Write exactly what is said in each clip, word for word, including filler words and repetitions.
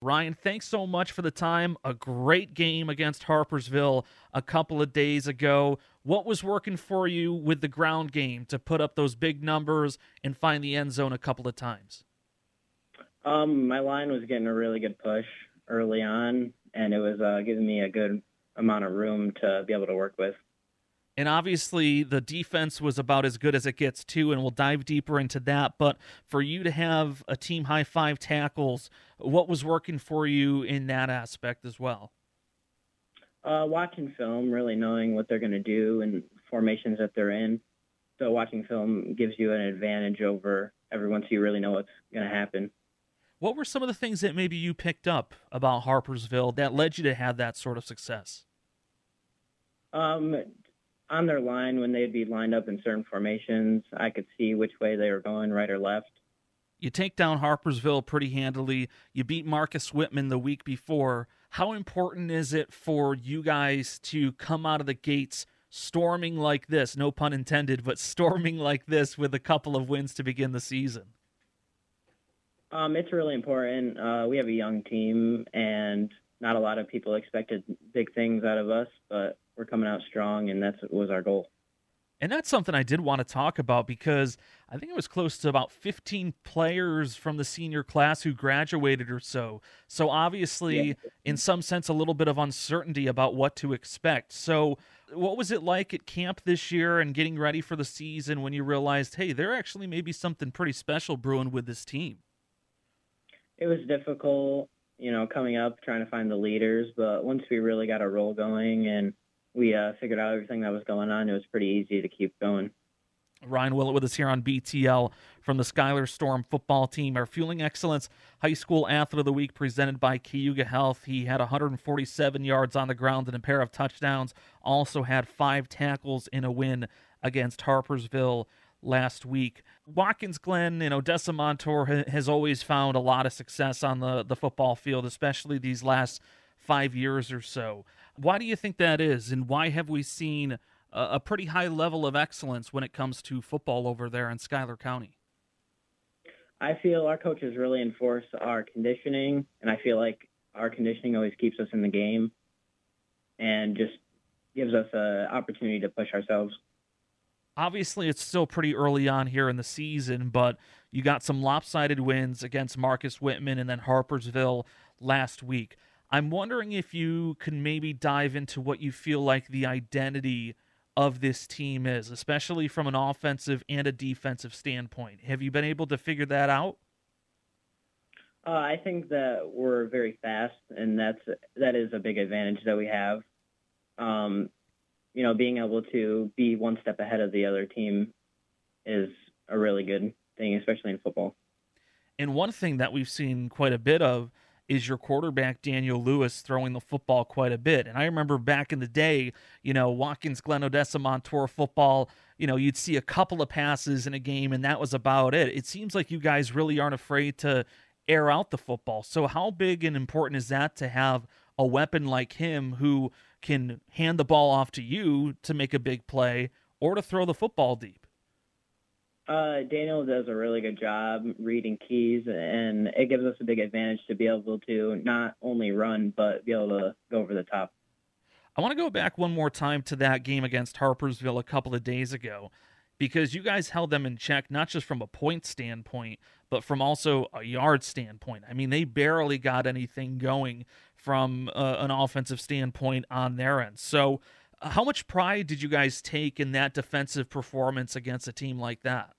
Ryan, thanks so much for the time. A great game against Harpersville a couple of days ago. What was working for you with the ground game to put up those big numbers and find the end zone a couple of times? Um, my line was getting a really good push early on, and it was uh, giving me a good amount of room to be able to work with. And obviously, the defense was about as good as it gets, too, and we'll dive deeper into that. But for you to have a team high five tackles, what was working for you in that aspect as well? Uh, watching film, really knowing what they're going to do and formations that they're in. So watching film gives you an advantage over everyone, so you really know what's going to happen. What were some of the things that maybe you picked up about Harpersville that led you to have that sort of success? Um, on their line, when they'd be lined up in certain formations, I could see which way they were going, right or left. You take down Harpersville pretty handily. You beat Marcus Whitman the week before. How important is it for you guys to come out of the gates storming like this, no pun intended, but storming like this with a couple of wins to begin the season? Um, it's really important. Uh, we have a young team, and not a lot of people expected big things out of us, but we're coming out strong, and that was our goal. And that's something I did want to talk about because I think it was close to about fifteen players from the senior class who graduated or so. So obviously, Yeah. in some sense, a little bit of uncertainty about what to expect. So what was it like at camp this year and getting ready for the season when you realized, hey, there actually may be something pretty special brewing with this team? It was difficult, you know, coming up, trying to find the leaders, but once we really got a roll going and we uh, figured out everything that was going on, it was pretty easy to keep going. Ryan Willett with us here on B T L from the Schuyler Storm football team. Our Fueling Excellence High School Athlete of the Week presented by Cayuga Health. He had one hundred forty-seven yards on the ground and a pair of touchdowns. Also had five tackles in a win against Harpersville last week. Watkins Glen and Odessa Montour ha- has always found a lot of success on the, the football field, especially these last five years or so. Why do you think that is, and why have we seen a, a pretty high level of excellence when it comes to football over there in Schuyler County? I feel our coaches really enforce our conditioning, and I feel like our conditioning always keeps us in the game and just gives us an opportunity to push ourselves. Obviously, it's still pretty early on here in the season, but you got some lopsided wins against Marcus Whitman and then Harpersville last week. I'm wondering if you can maybe dive into what you feel like the identity of this team is, especially from an offensive and a defensive standpoint. Have you been able to figure that out? Uh, I think that we're very fast, and that's that is a big advantage that we have. Um, you know, being able to be one step ahead of the other team is a really good thing, especially in football. And one thing that we've seen quite a bit of is your quarterback, Daniel Lewis, throwing the football quite a bit. And I remember back in the day, you know, Watkins Glen, Odessa Montour football, you know, you'd see a couple of passes in a game, and that was about it. It seems like you guys really aren't afraid to air out the football. So how big and important is that to have a weapon like him who can hand the ball off to you to make a big play or to throw the football deep? Uh, Daniel does a really good job reading keys, and it gives us a big advantage to be able to not only run, but be able to go over the top. I want to go back one more time to that game against Harpersville a couple of days ago, because you guys held them in check, not just from a point standpoint, but from also a yard standpoint. I mean, they barely got anything going from uh, an offensive standpoint on their end. So uh, how much pride did you guys take in that defensive performance against a team like that?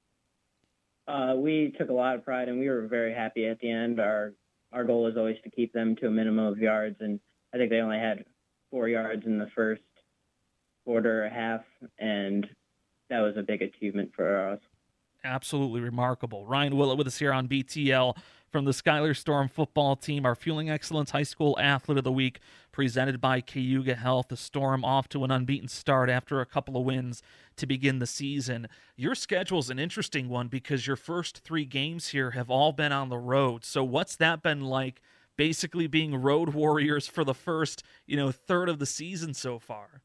Uh, we took a lot of pride, and we were very happy at the end. Our our goal is always to keep them to a minimum of yards, and I think they only had four yards in the first quarter or half, and that was a big achievement for us. Absolutely remarkable. Ryan Willett with us here on B T L from the Schuyler Storm football team, our Fueling Excellence High School Athlete of the Week, presented by Cayuga Health. The Storm off to an unbeaten start after a couple of wins to begin the season. Your schedule's an interesting one because your first three games here have all been on the road. So what's that been like, basically being road warriors for the first, you know, third of the season so far?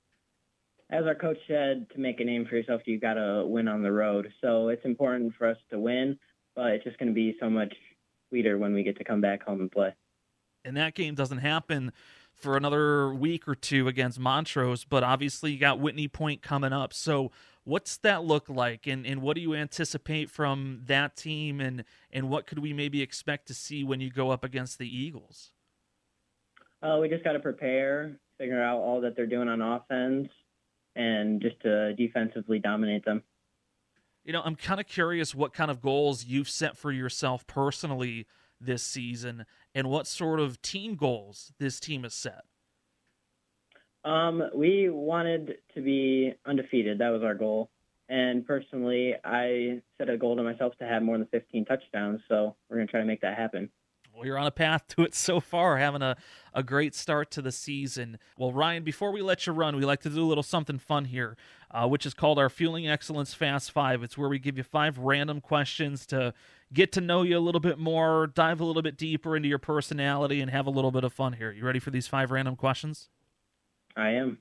As our coach said, to make a name for yourself, you got to win on the road. So it's important for us to win, but it's just going to be so much sweeter when we get to come back home and play. And that game doesn't happen for another week or two against Montrose, but obviously you got Whitney Point coming up. So what's that look like, and, and what do you anticipate from that team, and, and what could we maybe expect to see when you go up against the Eagles? Uh, we just got to prepare, figure out all that they're doing on offense, and just to defensively dominate them. You know, I'm kind of curious what kind of goals you've set for yourself personally this season, and what sort of team goals this team has set. Um, we wanted to be undefeated. That was our goal. And personally, I set a goal to myself to have more than fifteen touchdowns, so we're going to try to make that happen. Well, you're on a path to it so far, having a, a great start to the season. Well, Ryan, before we let you run, we like to do a little something fun here, uh, which is called our Fueling Excellence Fast Five. It's where we give you five random questions to get to know you a little bit more, dive a little bit deeper into your personality, and have a little bit of fun here. You ready for these five random questions? I am.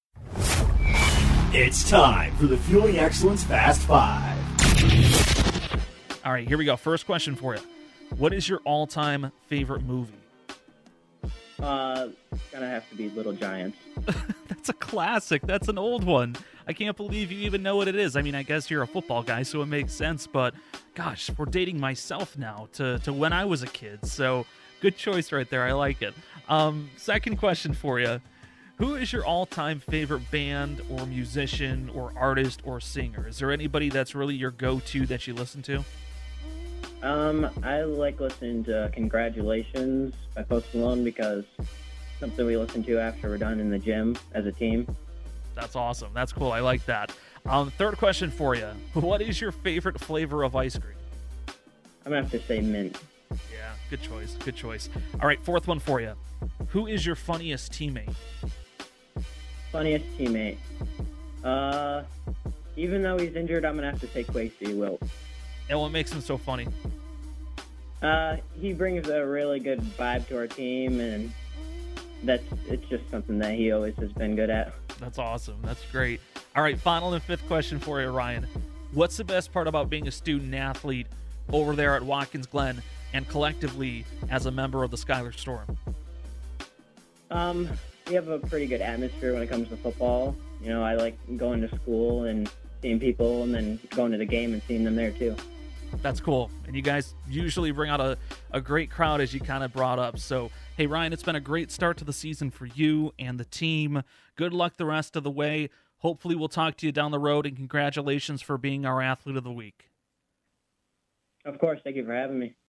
It's time for the Fueling Excellence Fast Five. All right, here we go. First question for you. What is your all-time favorite movie? Uh, it's gonna have to be Little Giants. That's a classic. That's an old one. I can't believe you even know what it is. I mean, I guess you're a football guy, so it makes sense. But gosh, we're dating myself now to, to when I was a kid. So good choice right there. I like it. Um, second question for you. Who is your all-time favorite band or musician or artist or singer? Is there anybody that's really your go-to that you listen to? Um, I like listening to Congratulations by Post Malone because it's something we listen to after we're done in the gym as a team. That's awesome. That's cool. I like that. Um, third question for you. What is your favorite flavor of ice cream? I'm going to have to say mint. Yeah, good choice. Good choice. All right, fourth one for you. Who is your funniest teammate? Funniest teammate. Uh, even though he's injured, I'm going to have to say Quasey Wilt. And what makes him so funny? Uh, he brings a really good vibe to our team, and that's it's just something that he always has been good at. That's awesome. That's great. All right, final and fifth question for you, Ryan. What's the best part about being a student athlete over there at Watkins Glen and collectively as a member of the Schuyler Storm? Um, we have a pretty good atmosphere when it comes to football. You know, I like going to school and seeing people and then going to the game and seeing them there too. That's cool. And you guys usually bring out a, a great crowd, as you kind of brought up. So, hey, Ryan, it's been a great start to the season for you and the team. Good luck the rest of the way. Hopefully we'll talk to you down the road, and congratulations for being our Athlete of the Week. Of course. Thank you for having me.